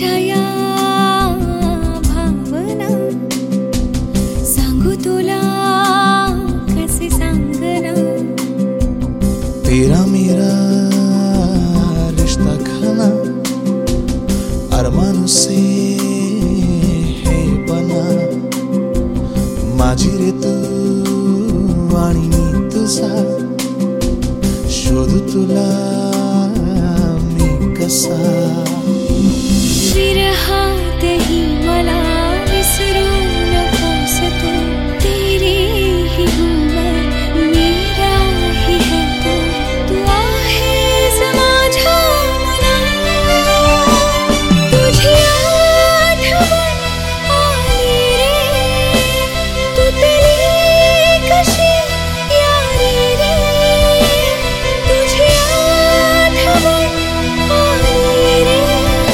माझ्या या भावना सांगू तुला कसे सांगना. तेरा मेरा रिश्ता खाना अरमानों से है बना. माझी रे तू आणि मी तुझा शोधू तुला मी कसा. विरहातही मला विसरू नकोस तू. तेरी ही हूँ मैं, मेरा ही है तू. तू आहेस माझ्या मनात. तुझी आठवण आली रे. तू तरी कशी यारी रे. तुझी आठवण आली रे.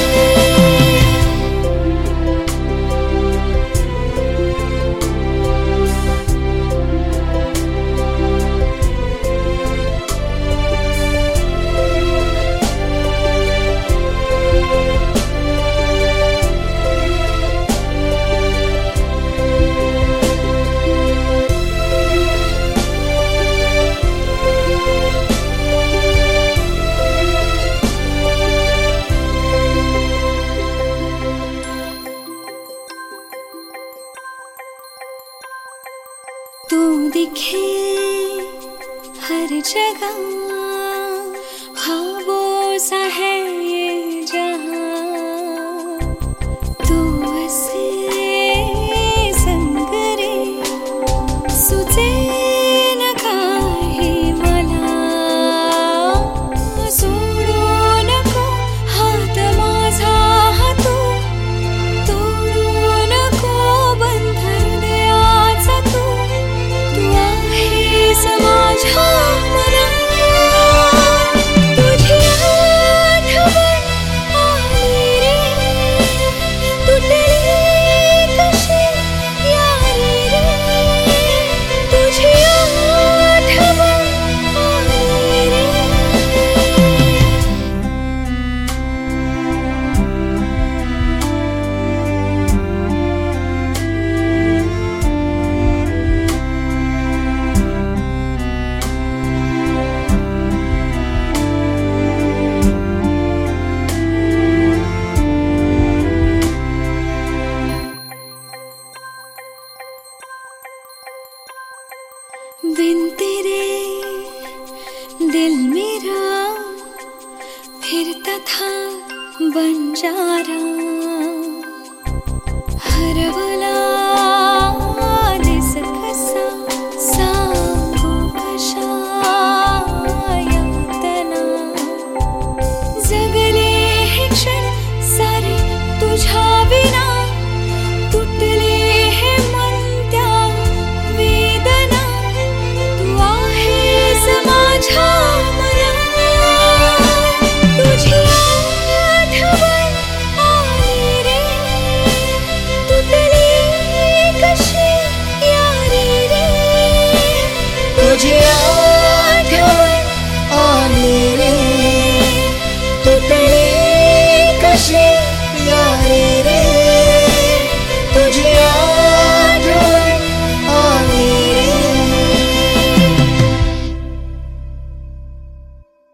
तू दिखे हर जगह, ख्वाबों सा है ये जहां. तू असे संग रे सुचे न काही मला. सोडू नको हात माझा तू. तोडू नको बंधन द्याचा तू. तू आहेस माझ्या मनात. तुझी आठवण आली रे. तू तरी कशी यारी रे. तुझी आठवण आली रे. बिन तेरे दिल मेरा फिरता था बंजारा. हर